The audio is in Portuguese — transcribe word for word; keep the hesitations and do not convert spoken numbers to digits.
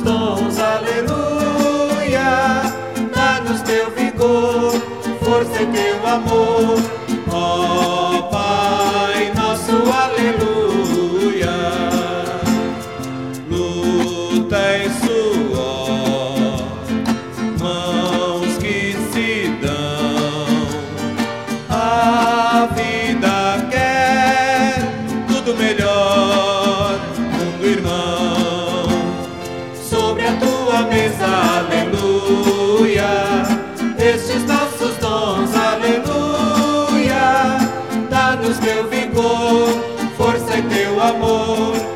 dons, aleluia. Dá-nos teu vigor, força e teu amor, ó Pai nosso, aleluia. Luta e suor, mãos que se dão, a vida quer tudo melhor, mundo irmão. Sobre a tua mesa, aleluia, estes nossos dons, aleluia. Dá-nos teu vigor, força e teu amor,